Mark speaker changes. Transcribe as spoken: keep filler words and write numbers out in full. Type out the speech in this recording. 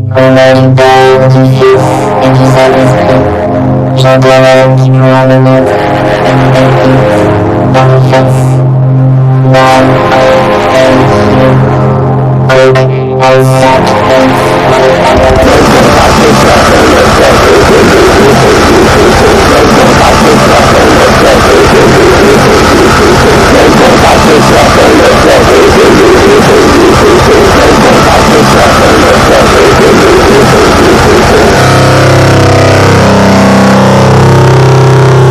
Speaker 1: Remaining down to fifth eighty-seven. Juggling on the